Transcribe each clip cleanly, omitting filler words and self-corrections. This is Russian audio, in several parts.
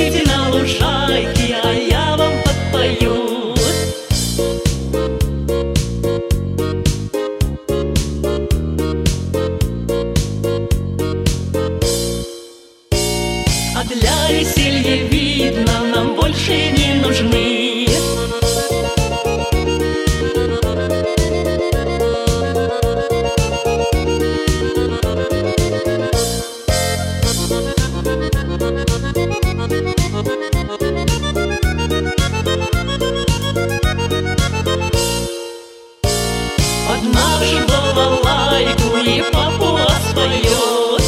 Выйдите на лужайки, а я вам подпою. А для веселья, видно, нам больше не нужны под нашу балалайку и папуа споет.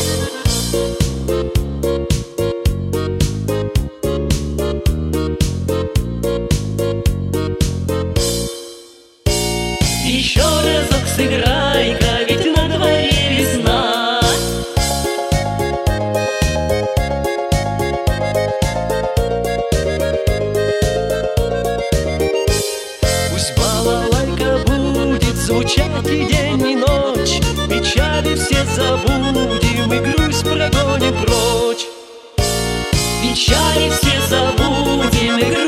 Еще разок сыграй-ка, ведь на дворе весна. Пусть балалайка будет звучать и день, и ночь, печали все забудем и грусть прогоним прочь. Печали все забудем и грусть